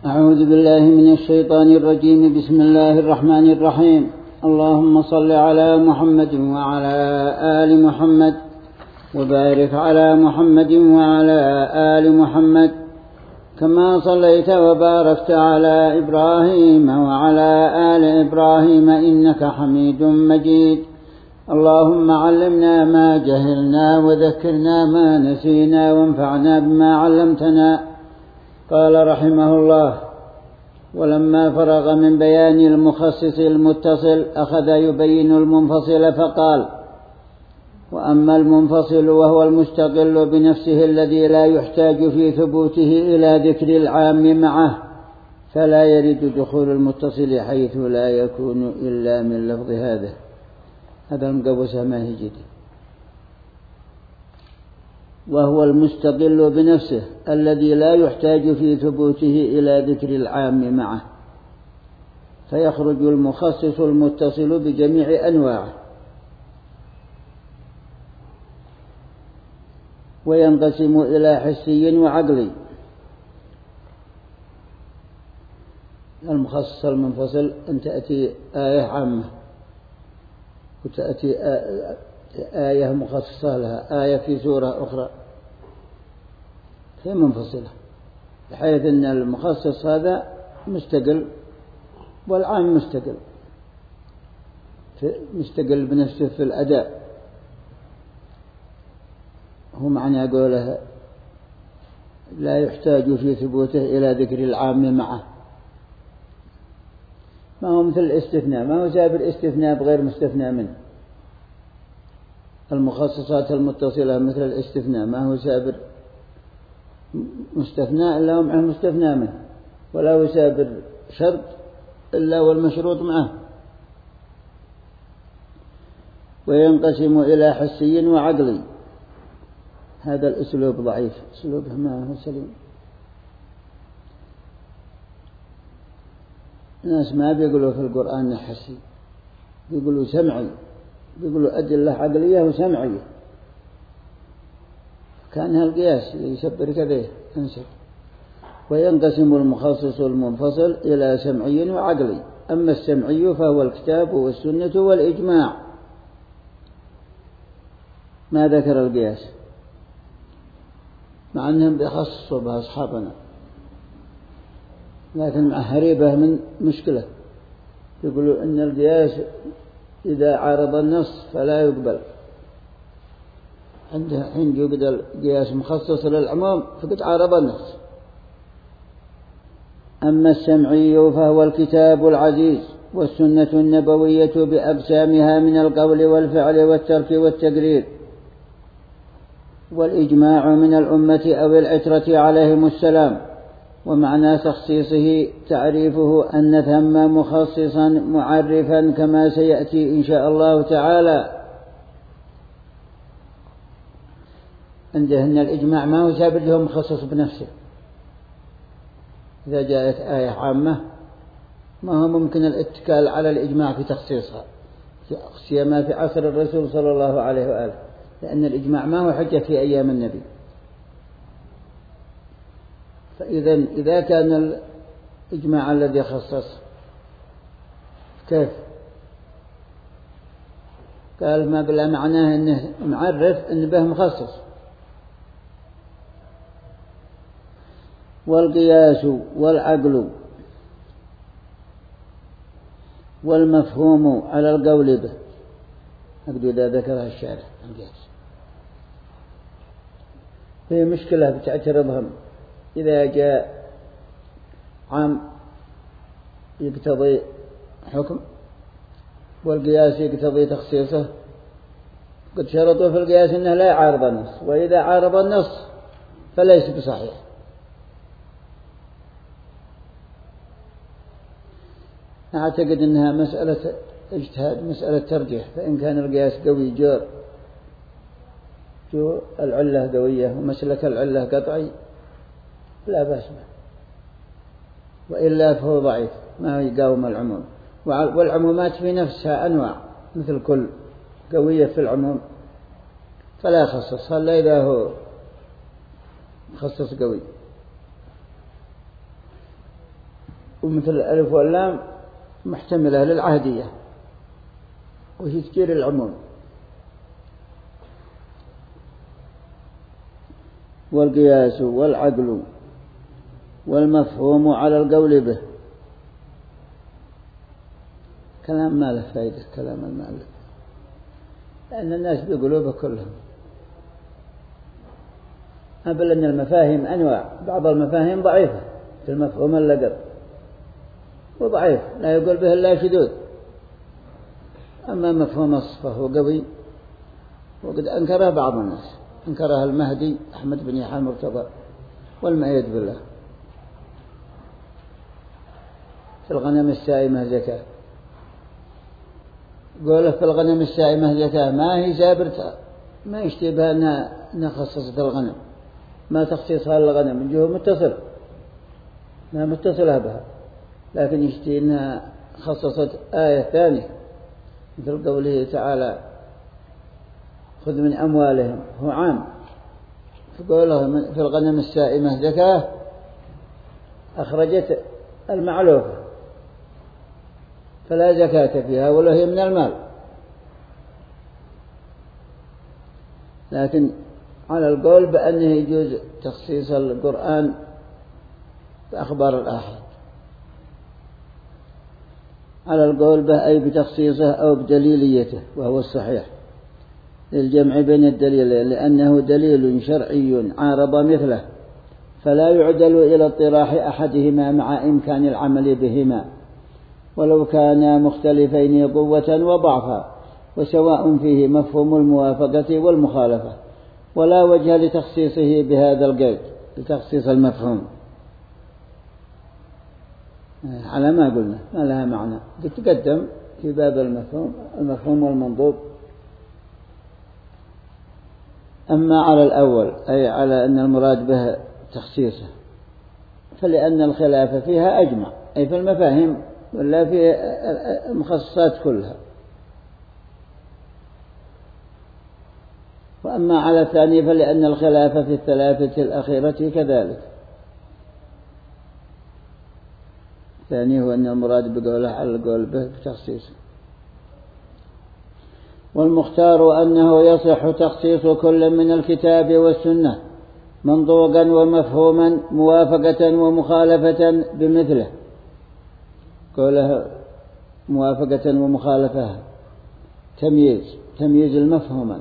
أعوذ بالله من الشيطان الرجيم. بسم الله الرحمن الرحيم. اللهم صل على محمد وعلى آل محمد وبارك على محمد وعلى آل محمد كما صليت وباركت على إبراهيم وعلى آل إبراهيم إنك حميد مجيد. اللهم علمنا ما جهلنا وذكرنا ما نسينا وانفعنا بما علمتنا. قال رحمه الله: ولما فرغ من بيان المخصص المتصل أخذ يبين المنفصل فقال: وأما المنفصل وهو المستقل بنفسه الذي لا يحتاج في ثبوته إلى ذكر العام معه فلا يرد دخول المتصل حيث لا يكون إلا من لفظ هذا المقوسة ما هي جدي. وهو المستقل بنفسه الذي لا يحتاج في ثبوته إلى ذكر العام معه فيخرج المخصص المتصل بجميع أنواعه وينقسم إلى حسي وعقلي. المخصص المنفصل أن تأتي آية عامة وتأتي آية مخصصة لها، آية في سورة أخرى، هي منفصلة، بحيث أن المخصص هذا مستقل والعام مستقل بنفسه في الأداء. هو معنى قوله لا يحتاج في ثبوته إلى ذكر العام معه، ما هو مثل الاستثناء، ما هو سابر استثناء بغير مستثنى منه. المخصصات المتصلة مثل الاستثناء ما هو سابر مستثنى إلا ومعه مستثنى منه، ولا هو سابر شرط إلا والمشروط معه. وينقسم إلى حسي وعقلي. هذا الأسلوب ضعيف، أسلوبه ما هو سليم. الناس ما بيقولوا في القرآن حسي، بيقولوا سمعي، بيقولوا أدلة عقلية وسمعية. كان هالقياس يسبر كذا انسى. وينقسم المخصص المنفصل إلى سمعي وعقلي. أما السمعي فهو الكتاب والسنة والإجماع، ما ذكر القياس مع أنهم بيخصصوا بها أصحابنا، لكن مع هريبة من مشكلة. يقولوا إن القياس إذا عارض النص فلا يقبل. عند يوجد القياس مخصص للعموم فقد عارض النص. أما السمعي فهو الكتاب العزيز والسنة النبوية بأقسامها من القول والفعل والترك والتقرير، والإجماع من الأمة أو العترة عليهم السلام. ومعنى تخصيصه تعريفه أن ثم مخصصا معرفا كما سيأتي إن شاء الله تعالى. عندهن الإجماع ما هو ثابت لهم مخصص بنفسه. إذا جاءت آية عامة ما هو ممكن الاتكال على الإجماع في تخصيصها، سيما في عصر الرسول صلى الله عليه وآله، لأن الإجماع ما هو حجة في أيام النبي. إذا كان الإجماع الذي خصص كيف قال ما بلا معناه أنه معرف أن به مخصص. والقياس والعقل والمفهوم على القول به، أقول إذا ذكرها الشارع القياس هي مشكلة بتعترضهم. إذا جاء عام يقتضي حكم والقياس يقتضي تخصيصه، قد شرطوا في القياس أنه لا يعارض النص، وإذا عارض النص فليس بصحيح. أعتقد أنها مسألة اجتهاد، مسألة ترجيح. فإن كان القياس قوي جو العلة قوية ومسلك العلة قطعي لا بأس به، وإلا فهو ضعيف ما يقاوم العموم. والعمومات في نفسها أنواع، مثل كل قوية في العموم فلا يخصصها إلا إذا هو مخصص قوي. ومثل الألف واللام محتملة للعهدية وهي تجير العموم. والقياس والعقل والمفهوم على القول به. كلام ما له فائدة كلام المؤلف، لأن الناس بيقولوا به كلهم. بل أن المفاهيم أنواع، بعض المفاهيم ضعيفة في المفهوم اللقب وضعيف لا يقول به إلا شذوذ. أما مفهوم الصفة هو قوي، وقد أنكره بعض الناس، أنكره المهدي أحمد بن يحيى المرتضى والمؤيد بالله في الغنم السائمة زكاة. قوله في الغنم السائمة زكاة ما هي جابرتها، ما يشتبه أنها خصصت الغنم، ما تخصيصها للغنم من جهة متصل، ما متصلة بها، لكن يشتي أنها خصصت آية ثانية مثل قوله تعالى خذ من أموالهم، هو عام. فقوله في الغنم السائمة زكاة أخرجت المعلوفة فلا زكاة فيها ولا هي من المال. لكن على القول بأنه يجوز تخصيص القرآن بأخبار الآحاد، على القول به أي بتخصيصه أو بدليليته، وهو الصحيح للجمع بين الدليلين، لأنه دليل شرعي عارض مثله، فلا يعدل إلى اطراح أحدهما مع إمكان العمل بهما ولو كانا مختلفين قوة وضعفا، وسواء فيه مفهوم الموافقة والمخالفة، ولا وجه لتخصيصه بهذا القيد لتخصيص المفهوم على ما قلنا ما لها معنى. تقدم في باب المفهوم والمنضوب. أما على الأول أي على أن المراد به تخصيصه، فلأن الخلاف فيها أجمع، أي في المفاهيم ولا في المخصصات كلها. وأما على الثاني فلأن الخلاف في الثلاثة الأخيرة كذلك. الثاني هو أن المراد بقوله على القول به بتخصيصه. والمختار أنه يصح تخصيص كل من الكتاب والسنة منطوقا ومفهوما موافقة ومخالفة بمثله. قوله موافقة ومخالفة تمييز المفهوما،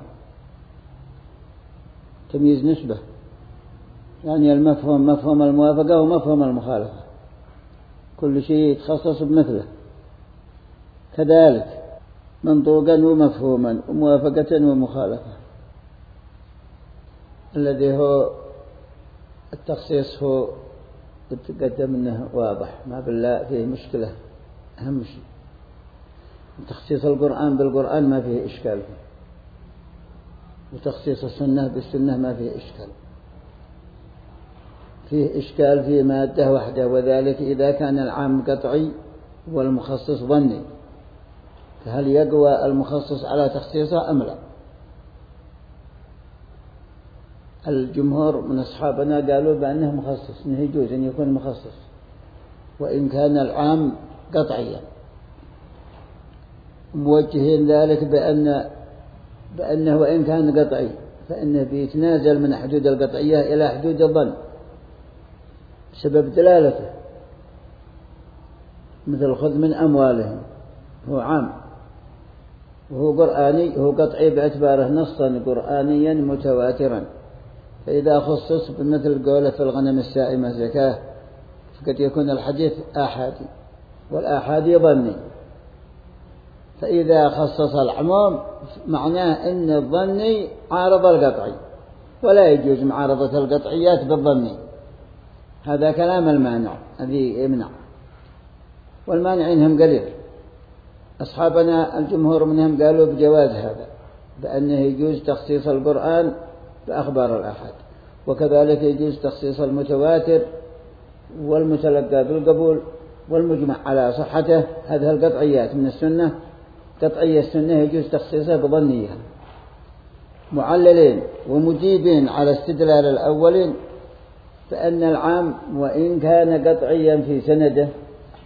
تمييز نسبة، يعني المفهوم مفهوم الموافقة ومفهوم المخالفة، كل شيء يتخصص بمثله. كذلك منطوقا ومفهوما وموافقة ومخالفة. الذي هو التخصيص هو تقدم أنه واضح، ما بالله فيه مشكلة. أهم شيء تخصيص القرآن بالقرآن ما فيه إشكال فيه، وتخصيص السنة بالسنة ما فيه إشكال. فيه إشكال في مادة واحدة، وذلك إذا كان العام قطعي والمخصص ظني، فهل يقوى المخصص على تخصيصه أم لا؟ الجمهور من أصحابنا قالوا بأنه مخصص، أنه يجوز أن يكون مخصص وإن كان العام قطعيا، موجهين ذلك بأنه وإن كان قطعي فإنه بيتنازل من حدود القطعية إلى حدود الظن بسبب دلالته، مثل خذ من أموالهم هو عام وهو قرآني، هو قطعي باعتباره نصا قرآنيا متواترا، فإذا خصص بمثل قوله في الغنم السائمة زكاة فقد يكون الحديث آحادي، والآحادي ظني، فإذا خصص العموم معناه أن الظني عارض القطعي، ولا يجوز معارضة القطعيات بالظني. هذا كلام المانع الذي يمنع، والمانعين هم قليل. أصحابنا الجمهور منهم قالوا بجواز هذا، بأنه يجوز تخصيص القرآن بأخبار الآحاد، وكذلك يجوز تخصيص المتواتر والمتلقى بالقبول والمجمع على صحته، هذه القطعيات من السنة. قطعية السنة يجوز تخصيصها بظنيها. معللين ومجيبين على استدلال الأولين فأن العام وإن كان قطعيا في سنده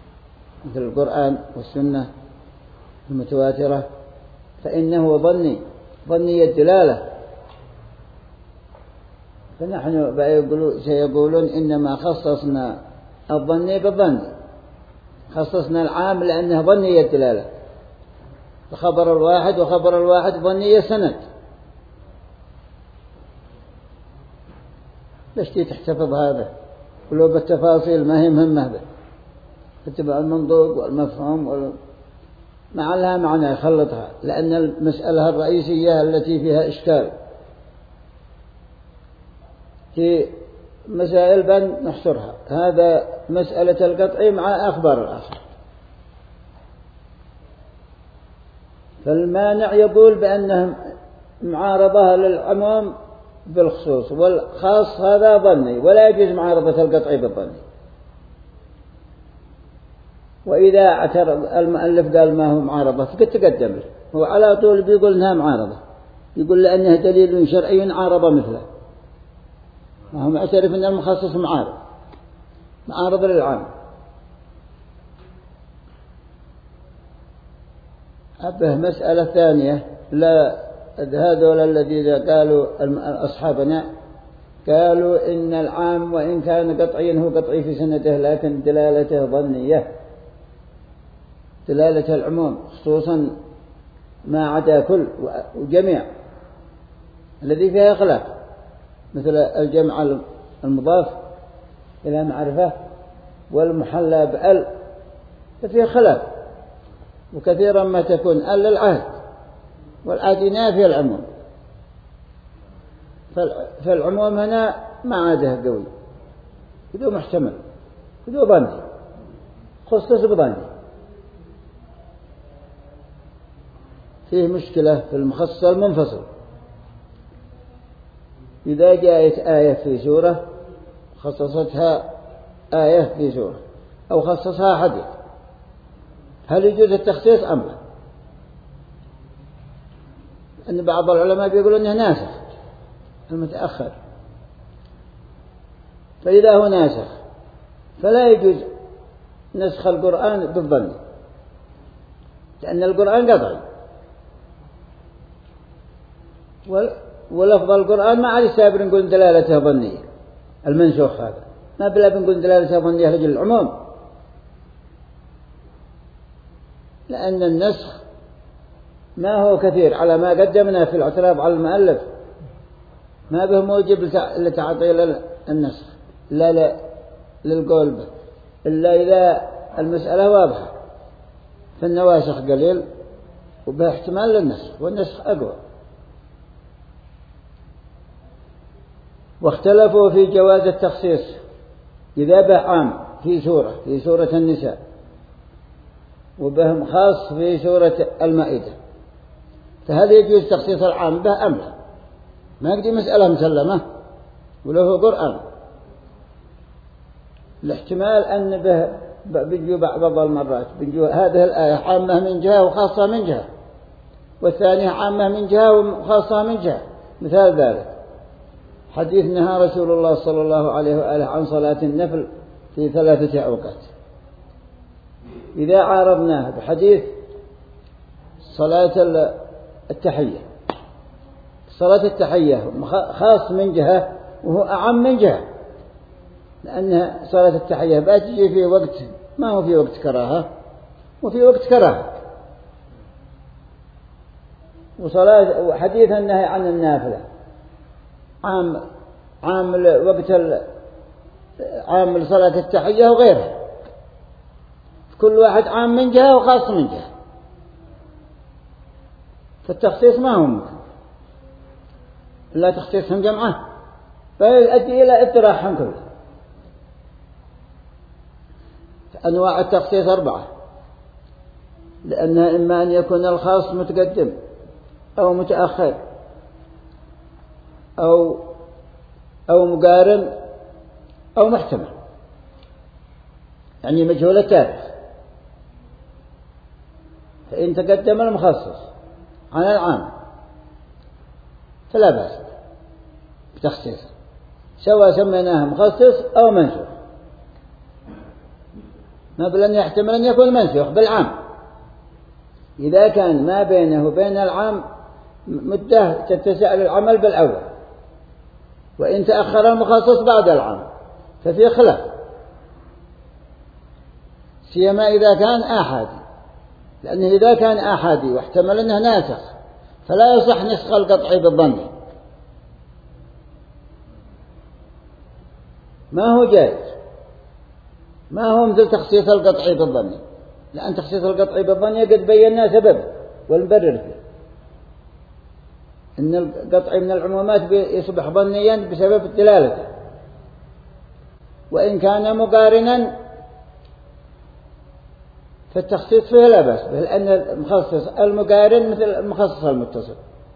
مثل القرآن والسنة المتواترة فإنه ظني الدلالة. فنحن سيقولون إنما خصصنا الظني بالظن، خصصنا العام لأنه ظني الدلالة، خبر الواحد وخبر الواحد ظني السند. ليش تحتفظ هذا ولو بالتفاصيل ما هي مهمة به، تتبع المنطوق والمفهوم مع لها معنى يخلطها، لأن المسألة الرئيسية التي فيها إشكال في مسائل بن نحصرها. هذا مسألة القطع مع أخبار الآخر. فالمانع يقول بأنهم معارضة للعموم بالخصوص، والخاص هذا ظني ولا يجوز معارضة القطع بالظني. وإذا اعترض المؤلف قال ما هو معارضة فقد تقدم له، هو على طول بيقول إنها معارضة، يقول لأنه دليل شرعي عارض مثله، ما هو معترف أن المخصص معارض للعام. أبه مسألة ثانية، لا هذول الذين قالوا أصحابنا قالوا إن العام وإن كان قطعيا هو قطعي في سنته لكن دلالته ظنية، دلالة العموم خصوصا ما عدا كل وجميع الذي فيها خلاف، مثل الجمع المضاف إلى معرفة والمحلى بأل ففيها خلاف، وكثيرا ما تكون أل للعهد والعهد ينافي العموم. فالعموم هنا ما عاده قوي، بدون محتمل بدون ظني، خصوص بظني. فيه مشكلة في المخصص المنفصل، إذا جاءت آية في سورة خصصتها آية في سورة أو خصصها حديث، هل يجوز التخصيص أم لا؟ أن بعض العلماء بيقولون أنه ناسخ المتأخر، فإذا هو ناسخ فلا يجوز نسخ القرآن بالظن، لأن القرآن قطعي، ولفظ القرآن ما عليه سابر نقول دلالته ظنية، المنسوخ هذا ما بلا بنقول دلالته ظنية لجل العموم، لأن النسخ ما هو كثير على ما قدمنا في الاعتراض على المؤلف، ما به موجب لتعطيل النسخ لا للقول به، إلا إذا المسألة واضحة، فالنواسخ قليل وبه احتمال للنسخ، والنسخ أقوى. واختلفوا في جواز التخصيص إذا به عام في سورة النساء، وبهم خاص في سورة المائدة، فهل يجوز تخصيص العام به أم لا؟ ما يقدر مسألة مسلمة ولو هو قرآن، الاحتمال أن به بيجوا بعض المرات بيجوا هذه الآية عامة من جهة وخاصة من جهة، والثانية عامة من جهة وخاصة من جهة. مثال ذلك حديث نهى رسول الله صلى الله عليه وآله عن صلاة النفل في 3 أوقات، إذا عارضناه بحديث صلاة التحية، صلاة التحية خاص من جهة وهو أعم من جهة، لأن صلاة التحية بتجي في وقت ما هو في وقت كراهة وفي وقت كراهة، وحديث النهي عن النافلة عام وقت عام صلاة التحية وغيرها، كل واحد عام من جهة وخاص من جهة، فالتخصيص ما هو ممكن لا تخصيصهم جمعة، فيؤدي إلى اطراحهم كله. أنواع التخصيص 4، لأنها إما أن يكون الخاص متقدم أو متأخر أو مقارن أو محتمل، يعني مجهول التاريخ. فإن تقدم المخصص عن العام فلا بأس بتخصيصه، سواء سميناه مخصص أو منسوخ. ما بل أن يحتمل أن يكون منسوخ بالعام. إذا كان ما بينه وبين العام مدة تتسع للعمل بالأول، وإن تأخر المخصص بعد العام ففي خلاف، سيما إذا كان آحادي، لأنه إذا كان آحادي واحتمل أنه ناسخ فلا يصح نسخ القطعي بالظني، ما هو جائز، ما هو مثل تخصيص القطعي بالظني، لأن تخصيص القطعي بالظني قد بينا سبب والمبرر فيه، إن القطعي من العمومات يصبح ظنيا بسبب الدلالة، وإن كان مقارنا فالتخصيص فيه لا بأس به، لأن المخصص المقارن مثل المخصص المتصل،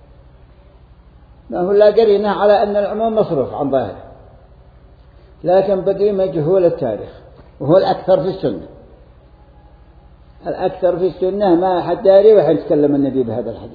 ما هو لا قرينة على أن العموم مصروف عن ظاهره، لكن بقي مجهول التاريخ، وهو الأكثر في السنة. الأكثر في السنة ما أحد داري وحين تكلم النبي بهذا الحديث.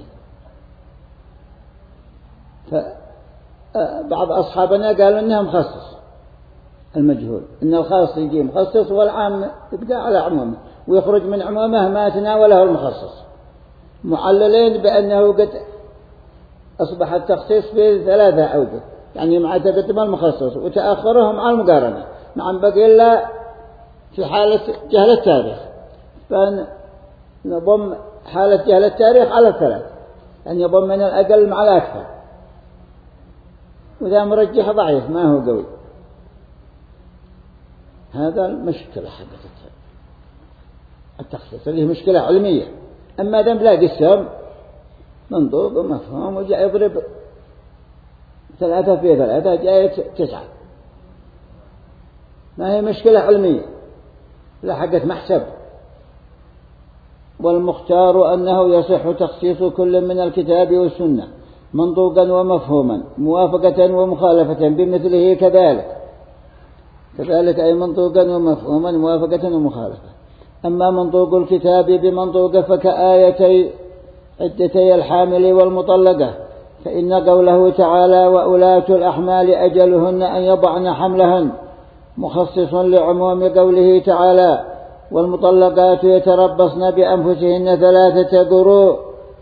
فبعض أصحابنا قالوا إنه مخصص المجهول، إن الخاص يجي مخصص والعام يبقى على عمومه، ويخرج من عمومه ما تناوله المخصص، معللين بأنه قد أصبح التخصيص في 3 أوجه، يعني مع تقدم المخصص وتأخره مع المقارنة، نعم بقي إلا في حالة جهل التاريخ، فنضم حالة جهل التاريخ على 3، يعني يضم من الأقل مع الأكثر، وذا مرجح ضعيف ما هو قوي. هذا المشكلة حقت التخصيص اللي هي مشكلة علمية. أما ذنب لا قسم منطوق ومفهوم وجاء يضرب 3 في 3 جاء 9، ما هي مشكلة علمية لا حقت محسب. والمختار أنه يصح تخصيص كل من الكتاب والسنة منطوقا ومفهوما موافقة ومخالفة بمثله كذلك أي منطوقا ومفهوما موافقة ومخالفة. أما منطوق الكتاب بمنطوق فكآيتي عدتي الحامل والمطلقة، فإن قوله تعالى وأولاة الأحمال أجلهن أن يضعن حملهن مخصص لعموم قوله تعالى والمطلقات يتربصن بأنفسهن 3 قروء.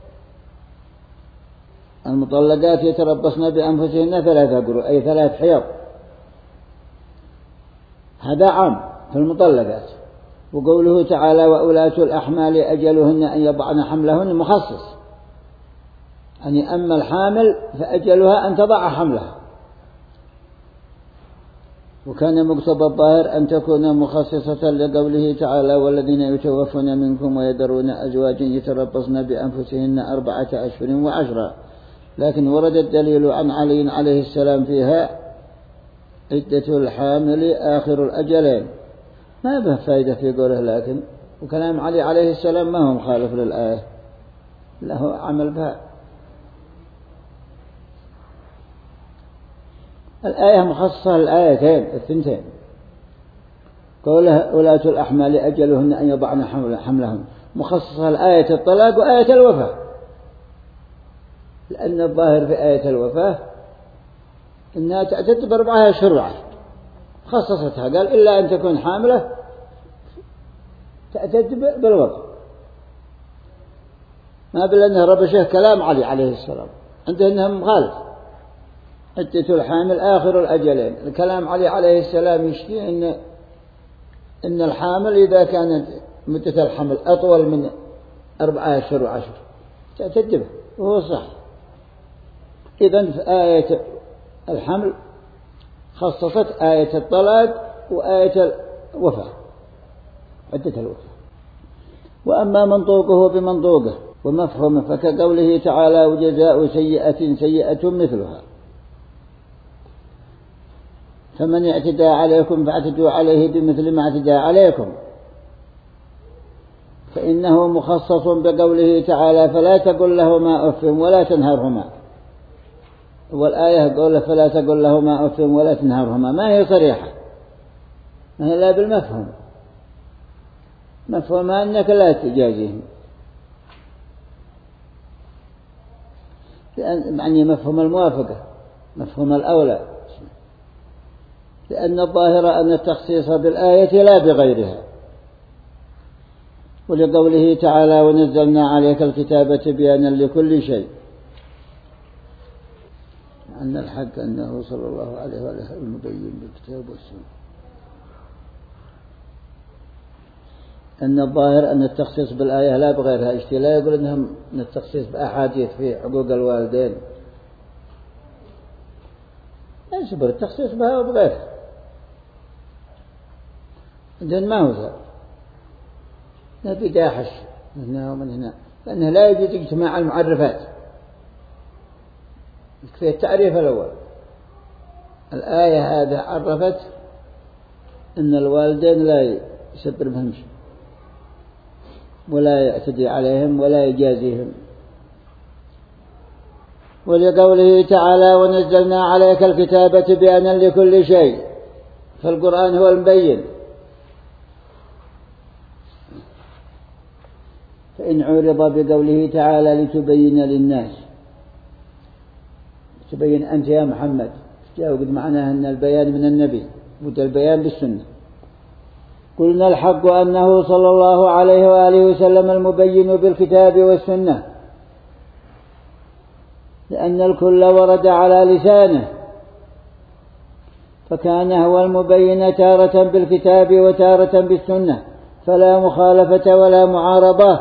المطلقات يتربصن بأنفسهن 3 قروء أي 3 حيض، هذا عام في المطلقات. وقوله تعالى وأولاة الأحمال أجلهن أن يضعن حملهن مخصص، يعني أما الحامل فأجلها أن تضع حملها، وكان مقتضى الظاهر أن تكون مخصصة لقوله تعالى والذين يتوفون منكم ويذرون أزواجا يتربصن بأنفسهن 4 أشهر و10، لكن ورد الدليل عن علي عليه السلام فيها عدة الحامل آخر الأجلين، ما به فائدة في قوله، لكن وكلام علي عليه السلام ما هو مخالف للآية، له عمل بها. الآية مخصصة للآيتين الثنتين، قوله أولاة الأحمال أجلهن أن يضعن حملهن مخصصة لآية الطلاق وآية الوفاة، لأن الظاهر في آية الوفاة إنها تعتد ب4 أشهر و10، خصصتها قال إلا أن تكون حاملة تعتد بالوضع، ما بل أنه ربشه كلام علي عليه السلام، عنده أنه مخالف. عدة الحامل آخر الأجلين، الكلام علي عليه السلام يشتي إن الحامل إذا كانت مدة الحمل أطول من 4 أشهر و10 تعتد به، وهو صح. إذن في آية الحمل خصصت آية الطلاق وآية الوفاة، عدة الوفاة. وأما منطوقه بمنطوقه ومفهومه فكقوله تعالى وجزاء سيئة سيئة مثلها، فمن اعتدى عليكم فاعتدوا عليه بمثل ما اعتدى عليكم، فإنه مخصص بقوله تعالى فلا تقل لهما أف ولا تنهرهما، والآية قوله فلا تقل لهما أف ولا تنهرهما ما هي صريحة، ما هي لا بالمفهوم، مفهومها أنك لا تجازيهم، يعني مفهوم الموافقة مفهوم الأولى، لأن الظاهر أن التخصيص بالآية لا بغيرها، ولقوله تعالى ونزلنا عليك الكتاب تبيانا لكل شيء، أن الحق أنه صلى الله عليه وآله المبين بالكتاب والسنة. أن الظاهر أن التخصيص بالآية لا بغيرها اشتي، لا يقول أنهم أن التخصيص بأحاديث في حقوق الوالدين، لا يصبر التخصيص بها وبغيرها، عندهم ما هو ذا نبي داحش من هنا ومن هنا، لأنه لا يوجد اجتماع المعرفات، يكفي التعريف الأول. الآية هذه عرفت أن الوالدين لا يسبر بهم شيء ولا يعتدي عليهم ولا يجازيهم. ولقوله تعالى ونزلنا عليك الكتاب تبيانا لكل شيء، فالقرآن هو المبين، فإن عرض بقوله تعالى لتبين للناس، تبين أنت يا محمد، جاء وقد معناه أن البيان من النبي وده البيان بالسنة. قلنا الحق أنه صلى الله عليه وآله وسلم المبين بالكتاب والسنة، لأن الكل ورد على لسانه، فكان هو المبين تارة بالكتاب وتارة بالسنة، فلا مخالفة ولا معارضة.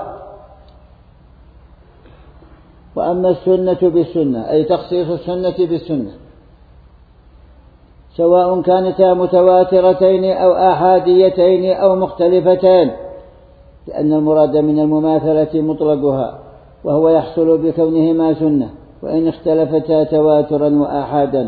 وأما السنة بالسنة أي تخصيص السنة بالسنة، سواء كانتا متواترتين أو آحاديتين أو مختلفتان، لأن المراد من المماثلة مطلقها، وهو يحصل بكونهما سنة، وإن اختلفتا تواترا وآحادا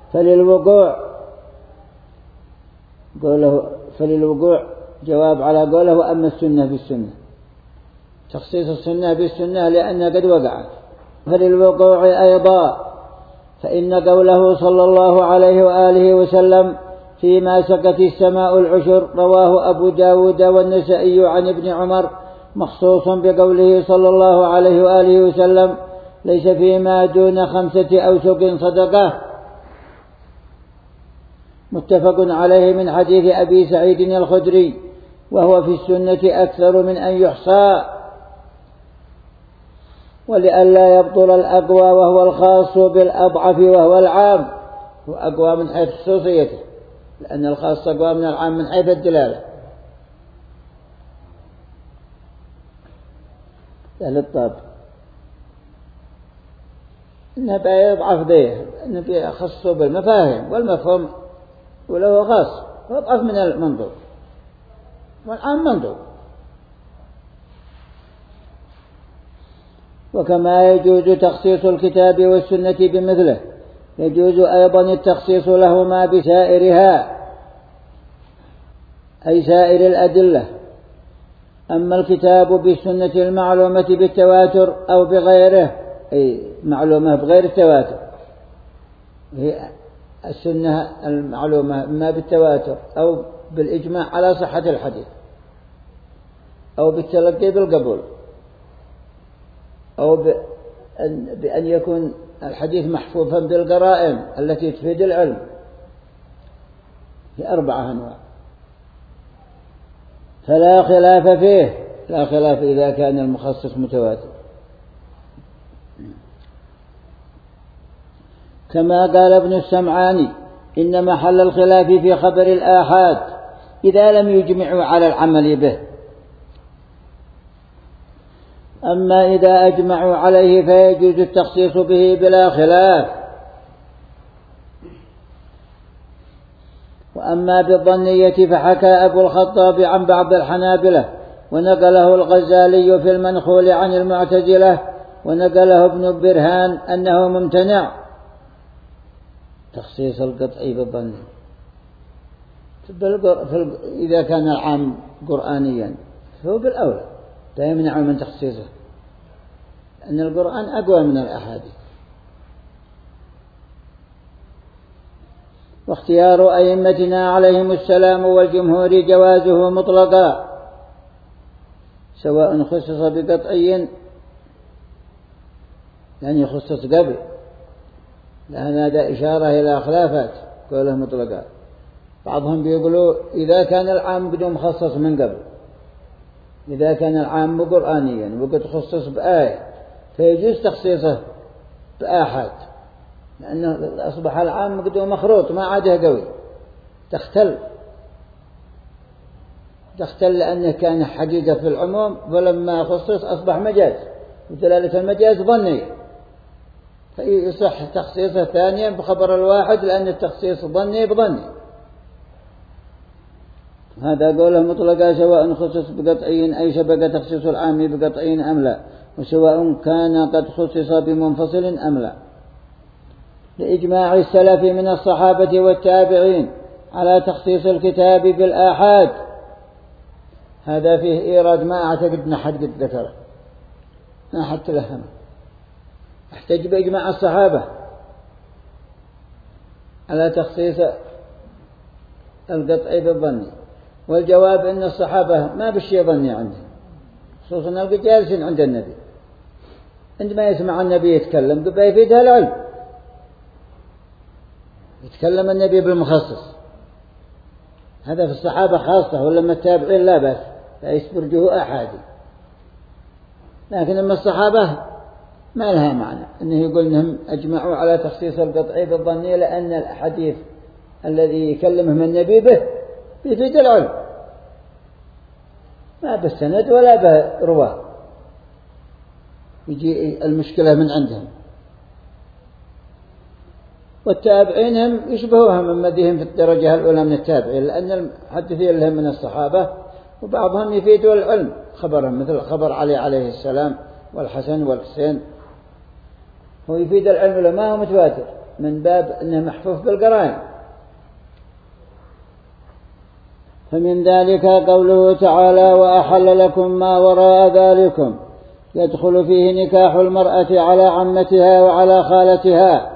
فللوقوع جواب على قوله وأما السنة بالسنة، تخصيص السنة بالسنة لأنها قد وقعت. فللوقوع أيضا، فإن قوله صلى الله عليه وآله وسلم فيما سكت السماء العشر رواه أبو داود والنسائي عن ابن عمر مخصوص بقوله صلى الله عليه وآله وسلم ليس فيما دون 5 أوسق صدقة، متفق عليه من حديث أبي سعيد الخدري، وهو في السنة أكثر من أن يحصى. ولئلا يبطل الأقوى وهو الخاص بالأضعف وهو العام، هو أقوى من حيث خصوصيته، لأن الخاص أقوى من العام من حيث الدلالة. أهل الطب إنه بيضعف به، إنه بيخصه بالمفاهيم والمفهوم، ولو خاص يضعف من المنظور، والعام منظور. وكما يجوز تخصيص الكتاب والسنة بمثله، يجوز أيضا التخصيص لهما بسائرها أي سائر الأدلة. أما الكتاب بالسنة المعلومة بالتواتر أو بغيره، أي معلومة بغير التواتر، هي السنة المعلومة إما بالتواتر أو بالإجماع على صحة الحديث، أو بالتلقي بالقبول، أو بأن يكون الحديث محفوفا بالقرائن التي تفيد العلم، في 4 أنواع، فلا خلاف فيه، لا خلاف إذا كان المخصص متواتر. كما قال ابن السمعاني إن محل الخلاف في خبر الآحاد إذا لم يجمعوا على العمل به، أما إذا أجمعوا عليه فيجوز التخصيص به بلا خلاف. وأما بالظنية فحكى أبو الخطاب عن بعض الحنابلة، ونقله الغزالي في المنخول عن المعتزلة، ونقله ابن برهان أنه ممتنع تخصيص القطعي بالظني إذا كان العام قرآنيا فهو بالأولى لا يمنع من تخصيصه، أن القرآن أقوى من الأحاديث. واختيار أئمتنا عليهم السلام والجمهور جوازه مطلقا، سواء خصص بقطعي يعني يخصص قبل، لأن هذا إشارة إلى خلافات قوله مطلقا. بعضهم بيقولوا إذا كان العام قد مخصص من قبل، إذا كان العام قرآنيا وقد خصص بآية فيجوز تخصيصه بآحاد، لأنه أصبح العام قد مخروط ما عاده قوي، تختل لأنه كان حقيقة في العموم، ولما خصص أصبح مجاز، ودلالة المجاز ظني، فيصح تخصيصه ثانيا بخبر الواحد، لأن التخصيص ظني بظني. هذا قوله مطلقا سواء خصص بقطعي أي سبق تخصيص العام بقطعي أم لا، وسواء كان قد خصص بمنفصل أم لا، لإجماع السلف من الصحابة والتابعين على تخصيص الكتاب بالآحاد. هذا فيه إيراد ما أعتقد أن أحد قد ذكره، ما أحد تلهمه، احتج بإجماع الصحابة على تخصيص القطعي بالظني، والجواب أن الصحابة ما بالشيء ظني عندهم، خصوصا أنهم جالسين عند النبي، عندما يسمع النبي يتكلم قبل يفيدها العلم، يتكلم النبي بالمخصص، هذا في الصحابة خاصة، ولما التابعين لا بأس لا يسبرجه أحادي. لكن لما الصحابة ما لها معنى أنه يقول أنهم أجمعوا على تخصيص القطعي بالظني، لأن الحديث الذي يكلمهم النبي به يفيد العلم، ما بالسند ولا برواه، يجي المشكلة من عندهم. والتابعين هم يشبهوهم من مديهم في الدرجة الأولى من التابعين، لأن المحدثين لهم من الصحابة، وبعضهم يفيدوا العلم خبرهم، مثل خبر علي عليه السلام والحسن والحسين، هو يفيد العلم لما هو متواتر من باب أنه محفوف بالقرائن. فمن ذلك قوله تعالى وأحل لكم ما وراء ذلكم، يدخل فيه نكاح المرأة على عمتها وعلى خالتها،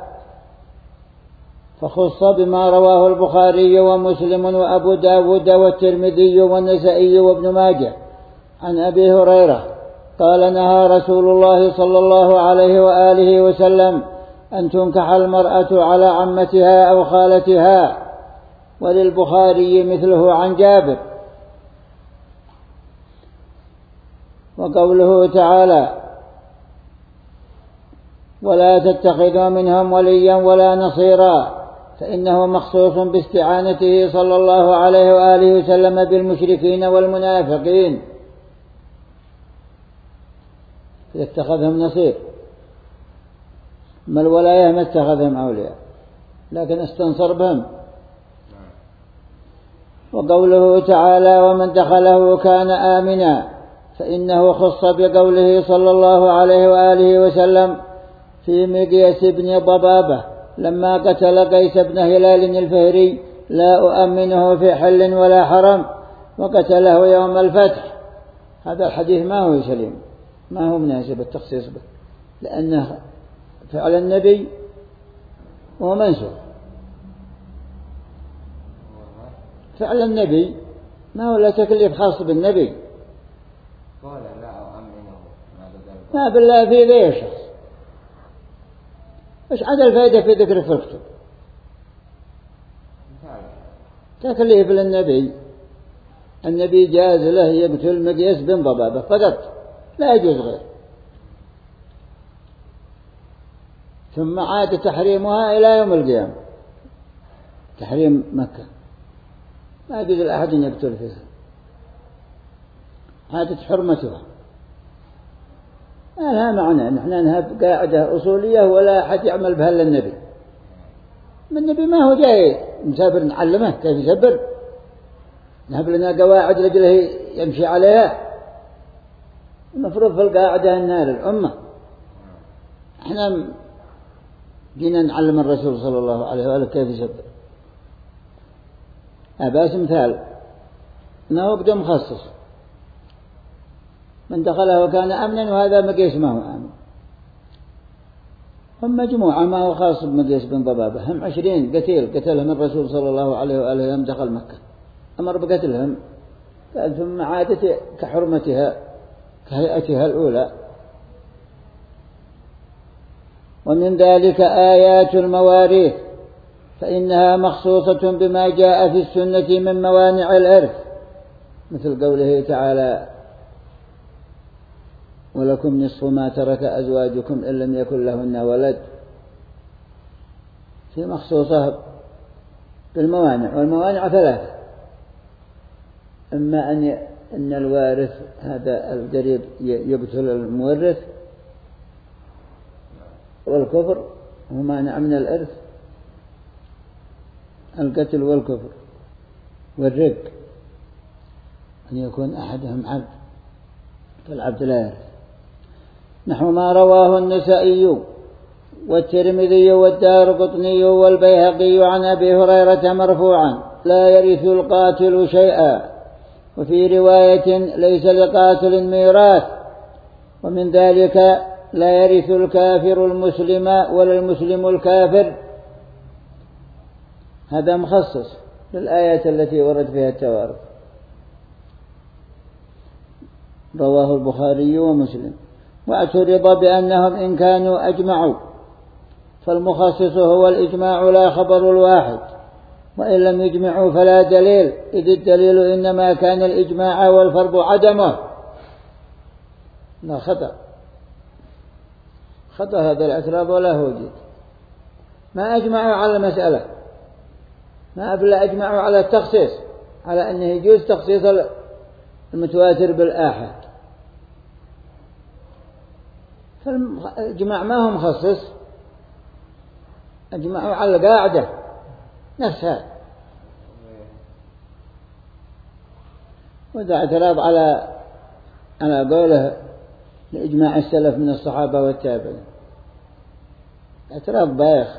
فخص بما رواه البخاري ومسلم وأبو داود والترمذي والنسائي وابن ماجه عن أبي هريرة قال نهى رسول الله صلى الله عليه وآله وسلم أن تنكح المرأة على عمتها أو خالتها. وللبخاري مثله عن جابر. وقوله تعالى ولا تتخذوا منهم وليا ولا نصيرا، فإنه مخصوص باستعانته صلى الله عليه وآله وسلم بالمشركين والمنافقين، اتخذهم نصير، ما الولاية ما اتخذهم أولياء، لكن استنصر بهم. وقوله تعالى ومن دخله كان آمنا، فإنه خص بقوله صلى الله عليه وآله وسلم في مقياس بن ضبابة لما قتل قيس بن هلال الفهري لا أؤمنه في حل ولا حرم، وقتله يوم الفتح. هذا الحديث ما هو سليم، ما هو مناسب التخصيص به، لأنه فعل النبي وهو منسوخ، فعل النبي ما هو لا تكليف خاص بالنبي. قال لا أؤمنه ما بالله في ذي شخص، إيش عاد الفائدة في ذكر في الكتب؟ تكليف للنبي، النبي جاز له يقتل مقياس بن ضبابة فقط، لا يجوز غير، ثم عاد تحريمها إلى يوم القيامة، تحريم مكة ما يجوز لأحد أن يقتل فيها، عادت حرمتها، ما لها معنى نحن نهب قاعدة أصولية ولا أحد يعمل بها إلا النبي. من النبي ما هو جاي مسافر نعلمه كيف يسبر، نهب لنا قواعد لجله يمشي عليها، المفروض في القاعدة أنها للأمة، احنا جينا نعلم الرسول صلى الله عليه وآله كيف يسبر. أباس مثال أنه وقت مخصص من دخله كان أمنا، وهذا مقيس ما هو آمن. هم مجموعة ما هو خاص بمقيس بن ضبابة، هم 20 قتلهم الرسول صلى الله عليه وآله يوم دخل مكة، أمر بقتلهم، قال ثم عادت كحرمتها كهيئتها الأولى. ومن ذلك آيات المواريث، فإنها مخصوصة بما جاء في السنة من موانع الإرث، مثل قوله تعالى ولكم نصف ما ترك أزواجكم إن لم يكن لهن ولد، في مخصوصة بالموانع، والموانع ثلاثة: إما أن الوارث هذا القريب يقتل المورث، والكفر هو مانع من الإرث، القتل والكفر، والرق أن يكون أحدهم عبد فالعبد لا يرث، نحو ما رواه النسائي والترمذي والدارقطني والبيهقي عن أبي هريرة مرفوعا: لا يرث القاتل شيئا. وفي رواية: ليس لقاتل ميراث. ومن ذلك: لا يرث الكافر المسلم ولا المسلم الكافر. هذا مخصص للآية التي ورد فيها التوارث، رواه البخاري ومسلم. واعترض بأنهم إن كانوا أجمعوا، فالمخصص هو الإجماع لا خبر الواحد، وإن لم يجمعوا فلا دليل، إذ الدليل إنما كان الإجماع والفرض عدمه. لا، خطأ هذا الاعتراض ولا هو جيد. ما أجمعوا على المسألة، ما أبلا أجمعوا على التخصيص، على أنه يجوز تخصيص المتواتر بالآحاد. فالإجماع ما هو مخصص، أجمعوا على القاعدة نفسها. وذا اعتراض على قوله لإجماع السلف من الصحابة والتابعين، اعتراض بايخ.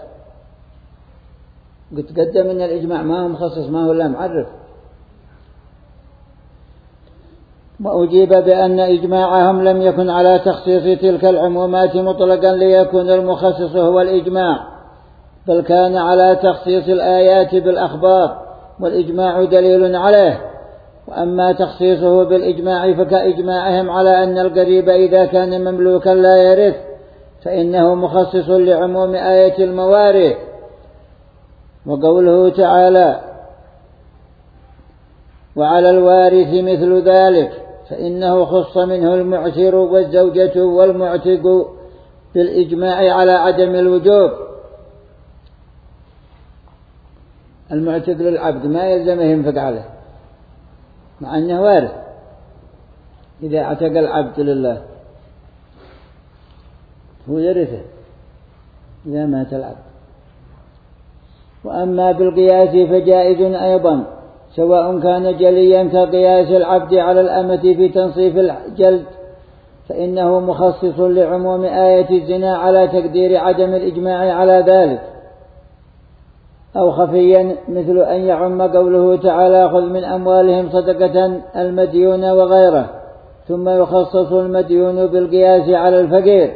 قد قدم أن الإجماع ما هو مخصص، ما هو لا معرف. وأجيب بأن إجماعهم لم يكن على تخصيص تلك العمومات مطلقا ليكون المخصص هو الإجماع، بل كان على تخصيص الآيات بالأخبار، والإجماع دليل عليه. وأما تخصيصه بالإجماع فكإجماعهم على أن القريب إذا كان مملوكا لا يرث، فإنه مخصص لعموم آية الموارث. وقوله تعالى: وعلى الوارث مثل ذلك، فإنه خص منه المعسر والزوجة والمعتق بالإجماع على عدم الوجوب. المعتق للعبد ما يلزمه ينفق عليه مع أنه وارث إذا اعتق العبد لله، هو يرثه إذا مات العبد. وأما بالقياس فجائز أيضا، سواء كان جليا كقياس العبد على الأمة في تنصيف الجلد، فإنه مخصص لعموم آية الزنا على تقدير عدم الإجماع على ذلك، أو خفيا مثل أن يعم قوله تعالى: خذ من أموالهم صدقة المديون وغيره، ثم يخصص المديون بالقياس على الفقير.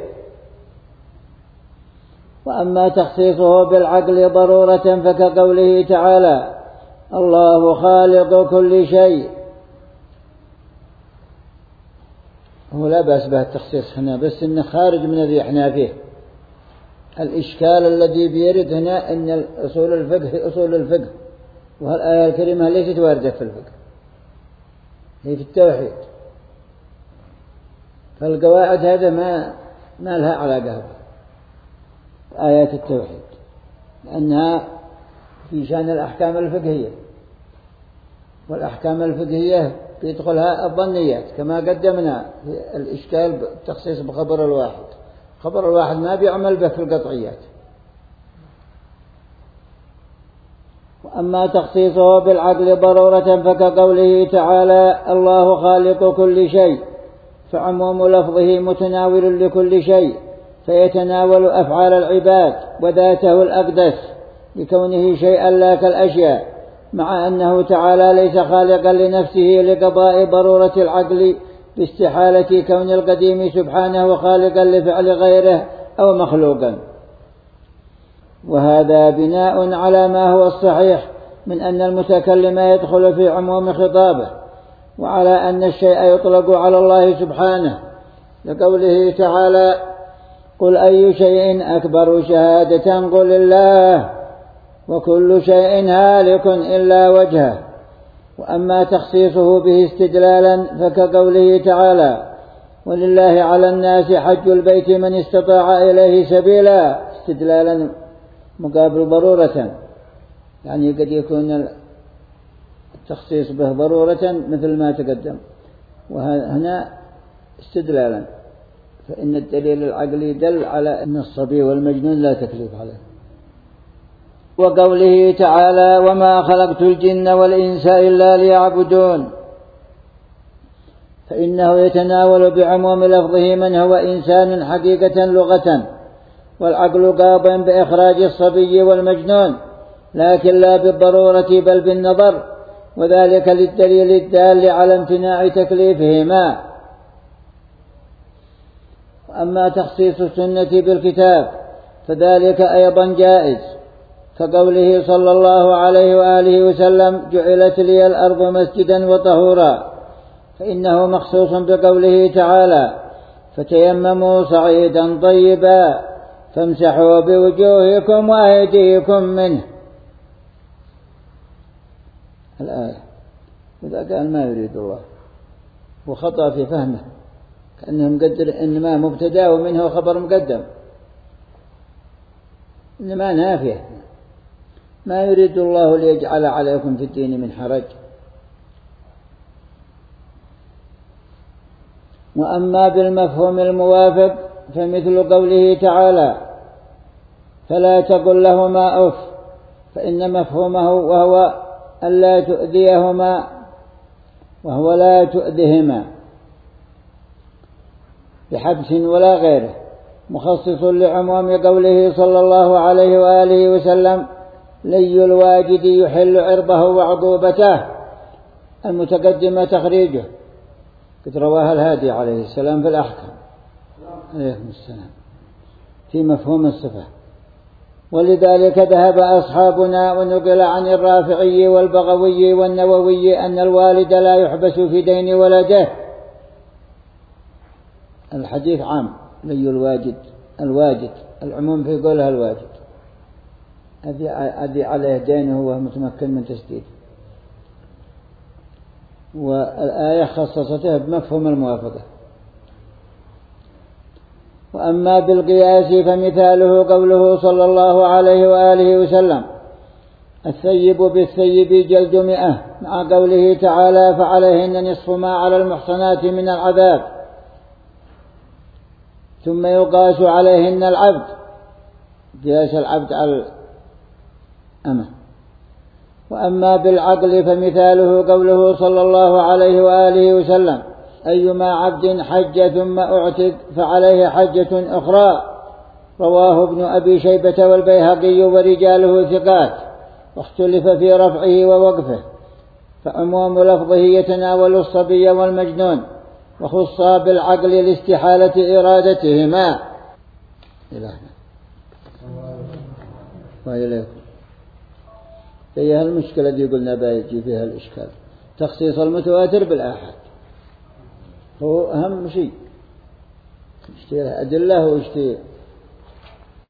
وأما تخصيصه بالعقل ضرورة فكقوله تعالى: الله خالق كل شيء. هو لا بأس به التخصيص هنا، بس إنه خارج من الذي احنا فيه. الإشكال الذي بيرد هنا أن أصول الفقه هي أصول الفقه، وهالآية الكريمة ليست واردة في الفقه، هي في التوحيد. فالقواعد هذا ما لها علاقة بآيات التوحيد، لأنها في شأن الأحكام الفقهية، والأحكام الفقهية يدخلها الظنيات كما قدمنا في الإشكال بالتخصيص بخبر الواحد. خبر الواحد ما بيعمل به في القطعيات. وأما تخصيصه بالعقل ضرورة فكقوله تعالى: الله خالق كل شيء، فعموم لفظه متناول لكل شيء، فيتناول أفعال العباد وذاته الأقدس لكونه شيئا لا كالأشياء، مع أنه تعالى ليس خالقا لنفسه لقضاء ضرورة العقل باستحالة كون القديم سبحانه خالقا لفعل غيره أو مخلوقا. وهذا بناء على ما هو الصحيح من أن المتكلم يدخل في عموم خطابه، وعلى أن الشيء يطلق على الله سبحانه، لقوله تعالى: قل أي شيء أكبر شهادة قل الله، وكل شيء هالك إلا وجهه. وأما تخصيصه به استدلالا فكقوله تعالى: ولله على الناس حج البيت من استطاع إليه سبيلا، استدلالا مقابل ضرورة، يعني قد يكون التخصيص به ضرورة مثل ما تقدم، وهنا استدلالا، فإن الدليل العقلي دل على أن الصبي والمجنون لا تكليف عليه. وقوله تعالى وما خلقت الجن والإنس إلا ليعبدون، فإنه يتناول بعموم لفظه من هو إنسان حقيقة لغة، والعقل قابل بإخراج الصبي والمجنون، لكن لا بالضرورة بل بالنظر، وذلك للدليل الدال على امتناع تكليفهما. أما تخصيص السنة بالكتاب فذلك أيضا جائز، كقوله صلى الله عليه وآله وسلم جعلت لي الأرض مسجدا وطهورا، فإنه مخصوص بقوله تعالى فتيمموا صعيدا طيبا فامسحوا بوجوهكم وأيديكم منه الآية. وإذا قال ما يريد الله وخطأ في فهمه، كأنه مقدر إنما مبتدأ ومنه خبر مقدم، إنما نافية، ما يريد الله ليجعل عليكم في الدين من حرج. وأما بالمفهوم الموافق فمثل قوله تعالى فلا تقل لهما أف، فإن مفهومه وهو ألا تؤذيهما وهو لا تؤذهما بحبس ولا غيره، مخصص لعموم قوله صلى الله عليه وآله وسلم لي الواجد يحل عرضه وعضوبته، المتقدمة تخريجه قد رواها الهادي عليه السلام في الأحكام عليكم السلام في مفهوم الصفة. ولذلك ذهب أصحابنا ونقل عن الرافعي والبغوي والنووي أن الوالد لا يحبس في دين ولده. الحديث عام، لي الواجد العموم في قولها الواجد، هذه عليه دينه وهو متمكن من تسديده، والآية خصصته بمفهوم الموافقة. وأما بالقياس فمثاله قوله صلى الله عليه وآله وسلم الثيب بالثيب جلد 100، مع قوله تعالى فعليهن نصف ما على المحصنات من العذاب، ثم يقاس عليهن العبد، قياس العبد على الأمة. وأما بالعقل فمثاله قوله صلى الله عليه وآله وسلم أيما عبد حج ثم أعتق فعليه حجة أخرى، رواه ابن أبي شيبة والبيهقي ورجاله ثقات، واختلف في رفعه ووقفه، فعموم لفظه يتناول الصبي والمجنون، وخصا بالعقل لاستحالة إرادتهما. وإليكم هي المشكلة دي قلنا بيجي فيها الإشكال، تخصيص المتواتر بالآحاد هو أهم شيء، اشتري أدلة واشتري